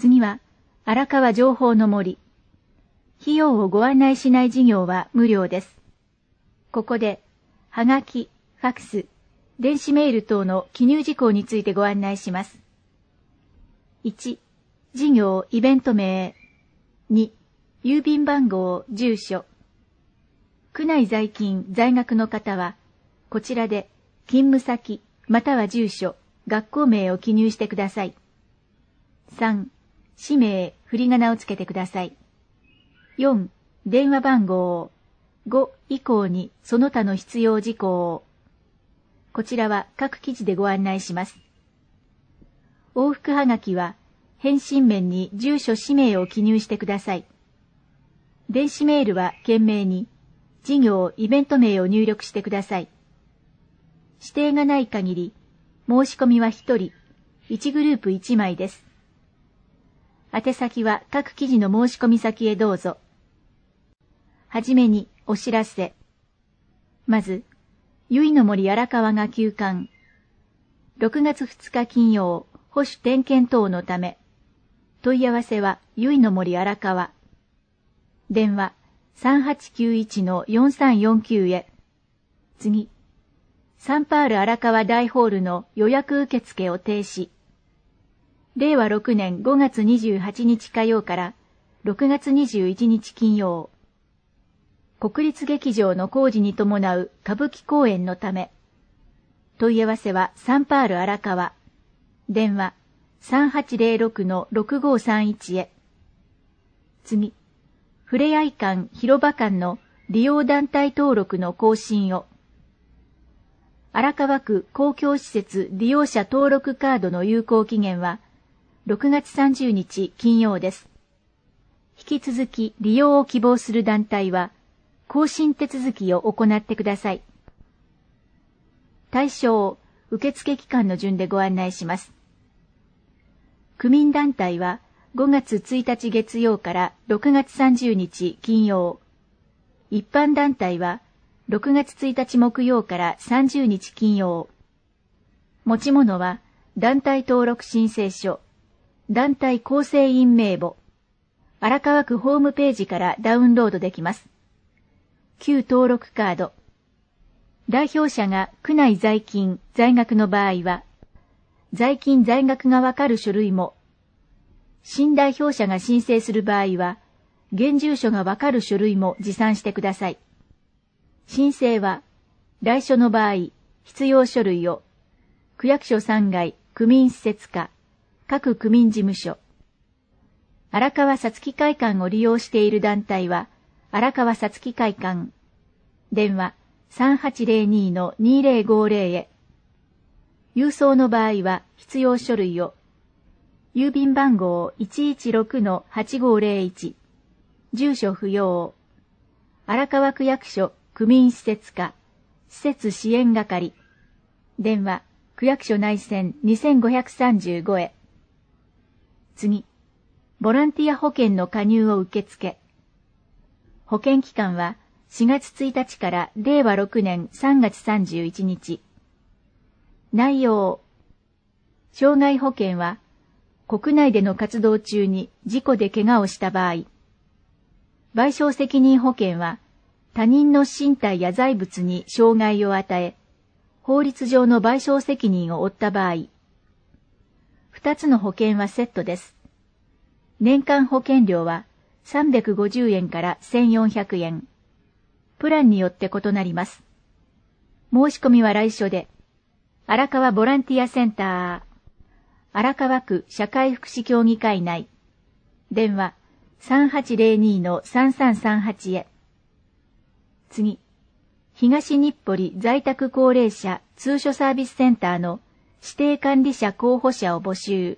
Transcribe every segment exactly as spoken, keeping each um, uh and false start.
次は、荒川情報の森。費用をご案内しない事業は無料です。ここで、はがき、ファクス、電子メール等の記入事項についてご案内します。いち、事業、イベント名。に、郵便番号、住所。区内在勤、在学の方は、こちらで、勤務先、または住所、学校名を記入してください。さん、氏名、振り仮名をつけてください。よん、電話番号。ご以降にその他の必要事項を。こちらは各記事でご案内します。往復はがきは、返信面に住所氏名を記入してください。電子メールは件名に、事業、イベント名を入力してください。指定がない限り、申し込みはひとり、いちグループいちまいです。宛先は各記事の申し込み先へどうぞ。はじめにお知らせ。まず、由比の森荒川が休館。ろくがつふつか金曜、保守点検等のため。問い合わせは由比の森荒川。電話 さんはちきゅういちのよんさんよんきゅう へ。次。サンパール荒川大ホールの予約受付を停止。れいわろくねんごがつにじゅうはちにち火曜からろくがつにじゅういちにち金曜。国立劇場の工事に伴う歌舞伎公演のため。問い合わせはサンパール荒川。電話 さんはちぜろろくのろくごさんいち へ。次。ふれあい館広場館の利用団体登録の更新を。荒川区公共施設利用者登録カードの有効期限はろくがつさんじゅうにち金曜です。引き続き利用を希望する団体は更新手続きを行ってください。対象、受付期間の順でご案内します。区民団体はごがつついたち月曜からろくがつさんじゅうにち金曜。一般団体はろくがつついたち木曜からさんじゅうにち金曜。持ち物は団体登録申請書、団体構成員名簿、荒川区ホームページからダウンロードできます。旧登録カード。代表者が区内在勤、在学の場合は、在勤在学がわかる書類も、新代表者が申請する場合は、現住所がわかる書類も持参してください。申請は、来所の場合、必要書類を、区役所さんがい、区民施設課、各区民事務所。荒川さつき会館を利用している団体は、荒川さつき会館。電話 さんはちぜろにのにぜろごぜろ へ。郵送の場合は必要書類を。郵便番号 いちいちろくのはちごぜろいち。住所不要。荒川区役所区民施設課、施設支援係。電話、区役所内線にせんごひゃくさんじゅうごへ。次、ボランティア保険の加入を受付。保険期間はしがつついたちかられいわろくねんさんがつさんじゅういちにち。内容。傷害保険は、国内での活動中に事故で怪我をした場合。賠償責任保険は、他人の身体や財物に傷害を与え、法律上の賠償責任を負った場合。二つの保険はセットです。年間保険料はさんびゃくごじゅうえんからせんよんひゃくえん。プランによって異なります。申し込みは来所で。荒川ボランティアセンター。荒川区社会福祉協議会内。電話 さんはちぜろにのさんさんさんはち へ。次。東日暮里在宅高齢者通所サービスセンターの指定管理者候補者を募集。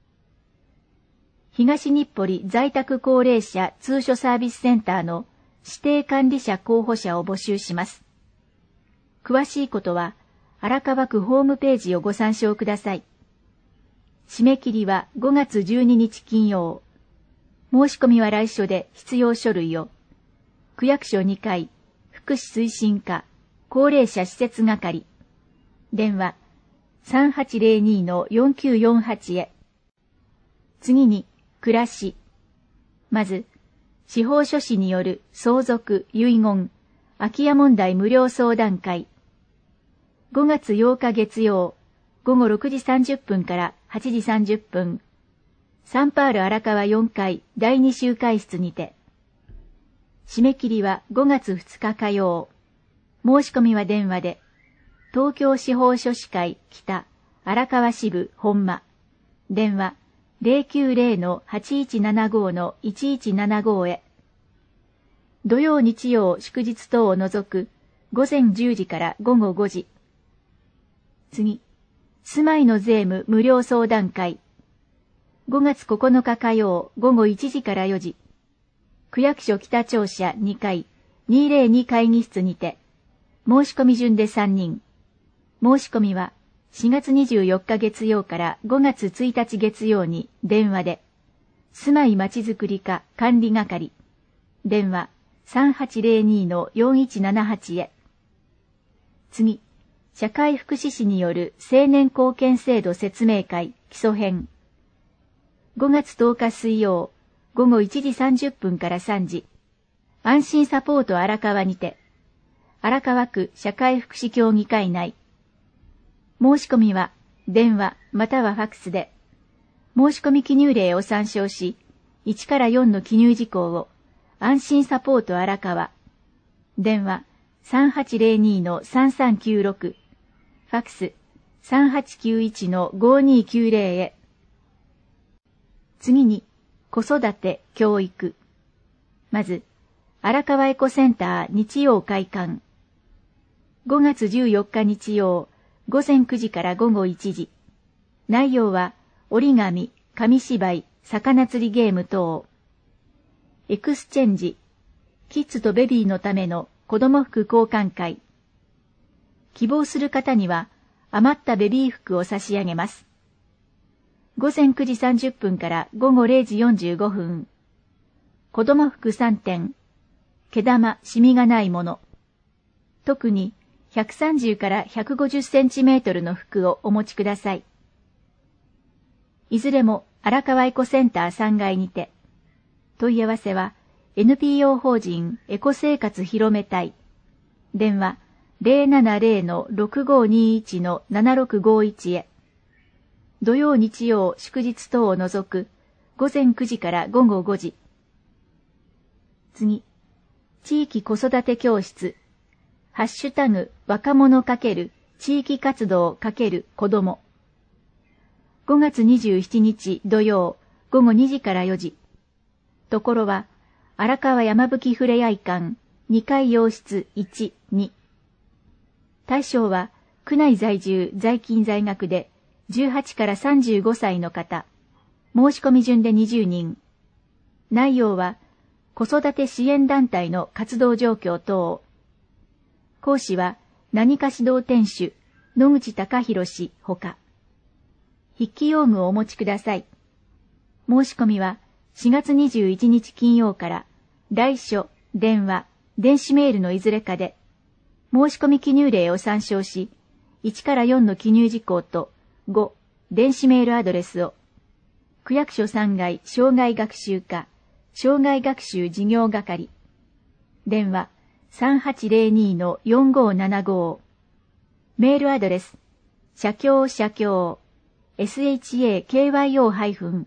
東日暮里在宅高齢者通所サービスセンターの指定管理者候補者を募集します。詳しいことは、荒川区ホームページをご参照ください。締め切りはごがつじゅうににち金曜。申し込みは来所で必要書類を。区役所にかい、福祉推進課、高齢者施設係。電話 さんはちぜろにのよんきゅうよんはち へ。次に、 暮らし。まず、司法書士による相続、遺言、空き家問題無料相談会。ごがつようか月曜、ごごろくじさんじゅっぷんからはちじさんじゅっぷん。サンパール荒川よんかいだいに集会室にて。締め切りはごがつふつか火曜。申し込みは電話で。東京司法書士会北荒川支部本間。電話 ゼロきゅうゼロ はちいちななご いちいちななご へ。土曜日曜祝日等を除くごぜんじゅうじからごごごじ。次、住まいの税務無料相談会。ごがつここのか火曜ごごいちじからよじ。区役所北庁舎にかいにひゃくに会議室にて。申し込み順でさんにん。申し込みはしがつにじゅうよっか月曜からごがつついたち月曜に電話で。住まいまちづくり課管理係。電話 さんはちゼロに よんいちななはち へ。次、社会福祉士による青年貢献制度説明会基礎編。ごがつとおか水曜、ごごいちじさんじゅっぷんからさんじ。安心サポート荒川にて。荒川区社会福祉協議会内。申し込みは電話またはファックスで。申し込み記入例を参照し、いちからよんの記入事項を安心サポート荒川。電話 さんはちゼロに さんさんきゅうろく。ファックス さんはちきゅういち ごにきゅうゼロ へ。次に、子育て、教育。まず、荒川エコセンター日曜開館。ごがつじゅうよっか日曜、ごぜんくじからごごいちじ。内容は、折り紙、紙芝居、魚釣りゲーム等。エクスチェンジ、キッズとベビーのための子供服交換会。希望する方には、余ったベビー服を差し上げます。ごぜんくじさんじゅっぷんからごごれいじよんじゅうごふん。子供服さんてん。毛玉、シミがないもの。特にひゃくさんじゅうからひゃくごじゅっセンチメートルの服をお持ちください。いずれも荒川エコセンターさんがいにて。問い合わせは エヌピーオー 法人エコ生活広め隊。電話 ゼロななゼロ ろくごにいち ななろくごいち へ。土曜日曜祝日等を除くごぜんくじからごごごじ。次、地域子育て教室。ハッシュタグ若者×地域活動×子ども。ごがつにじゅうしちにち土曜ごごにじからよじ。ところは荒川山吹ふれあい館にかい洋室いち、に。対象は区内在住在勤在学でじゅうはちからさんじゅうごさいの方。申し込み順でにじゅうにん。内容は子育て支援団体の活動状況等。講師は何か指導店主野口隆弘氏ほか。筆記用具をお持ちください。申し込みはしがつにじゅういちにち金曜から来書、電話、電子メールのいずれかで申し込み記入例を参照しいちからよんの記入事項とご、電子メールアドレスを。区役所さんがい障害学習課障害学習事業係。電話 さんはちゼロに よんごななご。メールアドレス社協社協 shakyo-shakyo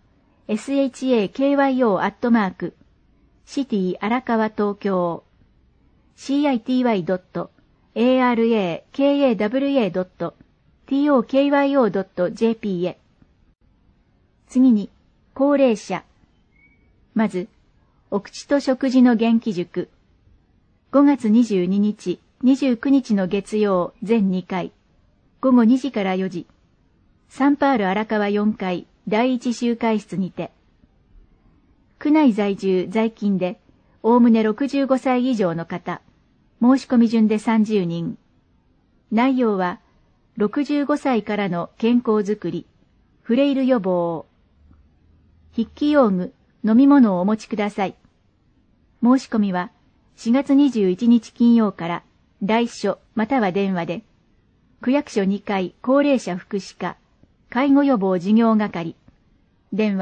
アットマークシティ荒川東京 シーアイティーワイドットエーアールエーケーエーダブリューエードットトーキョードットジェーピー へ。次に、高齢者。まず、お口と食事の元気塾。ごがつにじゅうににち、にじゅうくにちの月曜全にかい。ごごにじからよじ。サンパール荒川よんかいだいいち集会室にて。区内在住在勤で、おおむねろくじゅうごさい以上の方。申し込み順でさんじゅうにん。内容は、ろくじゅうごさいからの健康づくり、フレイル予防。筆記用具、飲み物をお持ちください。申し込みはしがつにじゅういちにち金曜から来書または電話で、区役所にかい高齢者福祉課、介護予防事業係、電話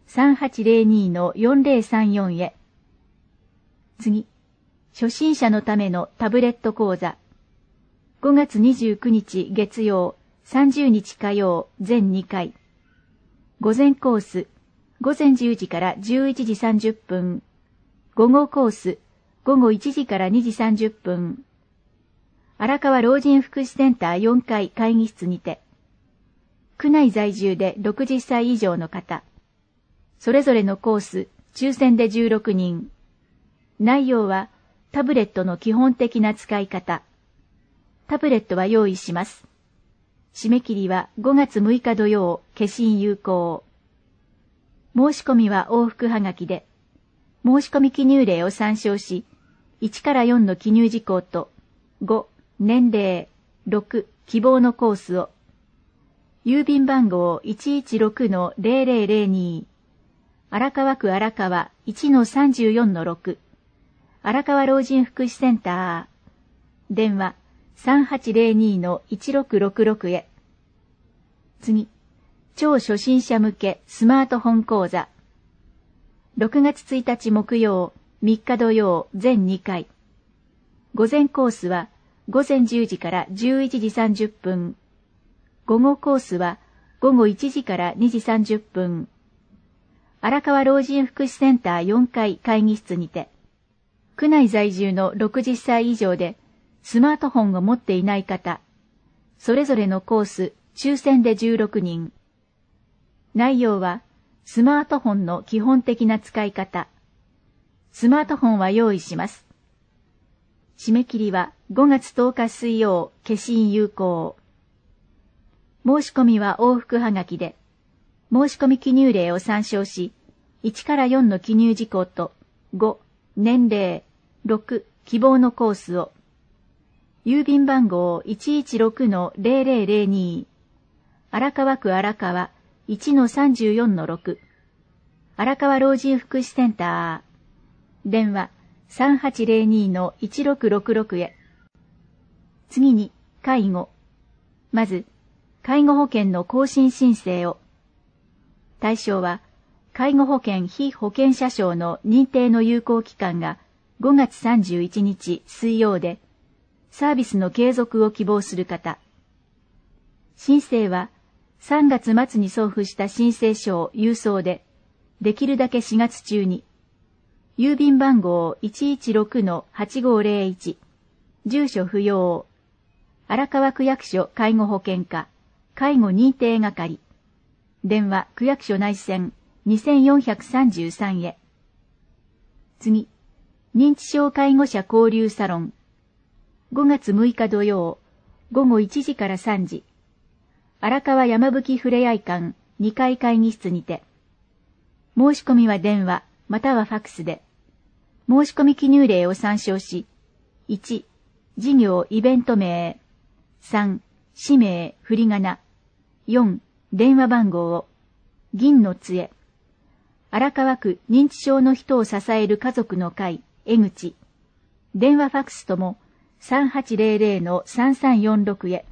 さんはちゼロにのよんゼロさんよんへ。次、初心者のためのタブレット講座。ごがつにじゅうくにち月曜、さんじゅうにち火曜、全にかい。午前コース、ごぜんじゅうじからじゅういちじさんじゅっぷん。午後コース、ごごいちじからにじさんじゅっぷん。荒川老人福祉センターよんかい会議室にて。区内在住でろくじゅっさい以上の方。それぞれのコース、抽選でじゅうろくにん。内容は、タブレットの基本的な使い方。タブレットは用意します。締め切りはごがつむいか土曜、消印有効。申し込みは往復はがきで、申し込み記入例を参照し、いちからよんの記入事項と、ご、年齢、ろく、希望のコースを、郵便番号 いちいちろくのゼロゼロゼロに、荒川区荒川 いちのさんじゅうよんのろく、荒川老人福祉センター、電話さんはちゼロにのいちろくろくろくへ。次、超初心者向けスマートフォン講座。ろくがつついたち木曜、みっか土曜、全にかい。午前コースはごぜんじゅうじからじゅういちじさんじゅっぷん。午後コースはごごいちじからにじさんじゅっぷん。荒川老人福祉センターよんかい会議室にて。区内在住のろくじゅっさい以上でスマートフォンを持っていない方。それぞれのコース、抽選でじゅうろくにん。内容は、スマートフォンの基本的な使い方。スマートフォンは用意します。締め切りはごがつとおか水曜、消印有効。申し込みは往復はがきで、申し込み記入例を参照し、いちからよんの記入事項と、ご、年齢、ろく、希望のコースを、郵便番号 いちいちろくのゼロゼロゼロに、荒川区荒川 いちのさんじゅうよんのろく、荒川老人福祉センター、電話さんはちゼロにのいちろくろくろくへ。次に、介護。まず、介護保険の更新申請を。対象は、介護保険被保険者証の認定の有効期間がごがつさんじゅういちにち水曜で、サービスの継続を希望する方。申請はさんがつ末に送付した申請書を郵送で、できるだけしがつ中に、郵便番号 いちいちろくのはちごゼロいち、住所不要、荒川区役所介護保険課、介護認定係、電話区役所内線にせんよんひゃくさんじゅうさんへ。次、認知症介護者交流サロン。ごがつむいか土曜、ごごいちじからさんじ。荒川山吹ふれあい館にかい会議室にて。申し込みは電話、またはファックスで。申し込み記入例を参照し、いち、事業イベント名、さん、氏名、振り仮名、よん、電話番号を、銀の杖。荒川区認知症の人を支える家族の会、江口。電話ファックスとも、さんはちゼロゼロのさんさんよんろくへ。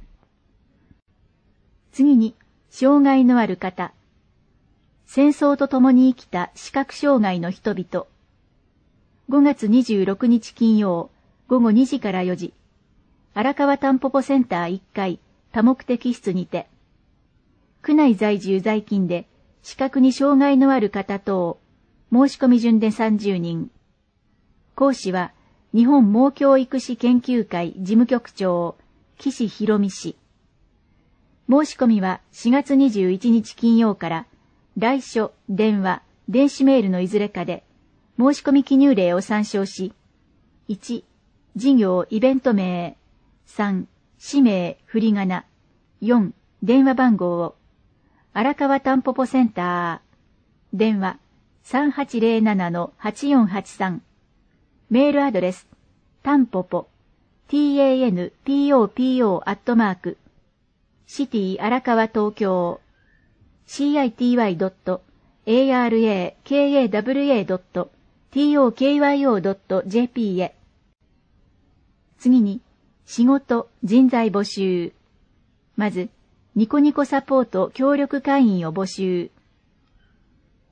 次に、障害のある方。戦争と共に生きた視覚障害の人々。ごがつにじゅうろくにち金曜、ごごにじからよじ。荒川たんぽぽセンターいっかい、多目的室にて。区内在住在勤で、視覚に障害のある方等、申し込み順でさんじゅうにん。講師は、日本盲教育士研究会事務局長、岸博美氏。申し込みはしがつにじゅういちにち金曜から、来書、電話、電子メールのいずれかで、申し込み記入例を参照し、いち、事業イベント名、さん、氏名、振り仮名、よん、電話番号を、荒川たんぽぽセンター、電話さんはちゼロななのはちよんはちさん、メールアドレス、たんぽぽ、tanpopo アットマーク、シティ荒川東京、city.arakawa.tokyo.jp へ。次に、仕事、人材募集。まず、ニコニコサポート協力会員を募集。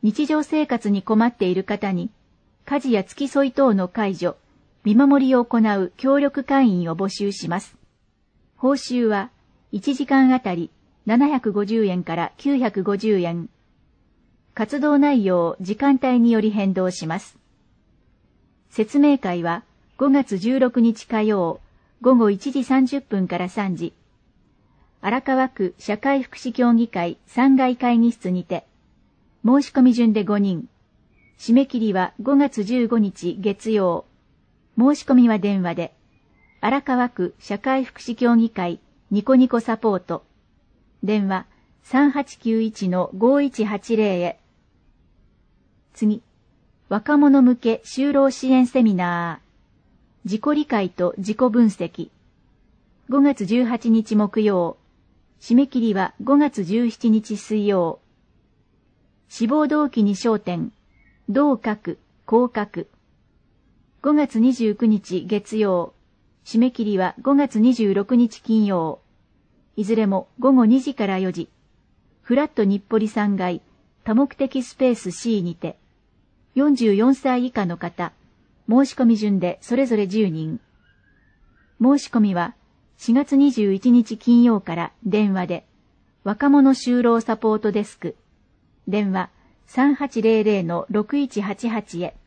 日常生活に困っている方に、家事や付き添い等の介助、見守りを行う協力会員を募集します。報酬はいちじかんあたりななひゃくごじゅうえんからきゅうひゃくごじゅうえん。活動内容、時間帯により変動します。説明会はごがつじゅうろくにち火曜、ごごいちじさんじゅっぷんからさんじ。荒川区社会福祉協議会さんがい会議室にて、申し込み順でごにん。締め切りはごがつじゅうごにち月曜。申し込みは電話で、荒川区社会福祉協議会ニコニコサポート。電話 さんはちきゅういちのごいちはちぜろ へ。次、若者向け就労支援セミナー。自己理解と自己分析。ごがつじゅうはちにち木曜。締め切りはごがつじゅうしちにち水曜。志望動機に焦点。どう書く、こう書く。ごがつにじゅうくにち月曜。締め切りはごがつにじゅうろくにち金曜。いずれもごごにじからよじ。フラット日暮里さんがい、多目的スペース C にて。よんじゅうよんさい以下の方、申し込み順でそれぞれじゅうにん。申し込みはしがつにじゅういちにち金曜から電話で、若者就労サポートデスク、電話 さんはちぜろぜろのろくいちはちはち へ。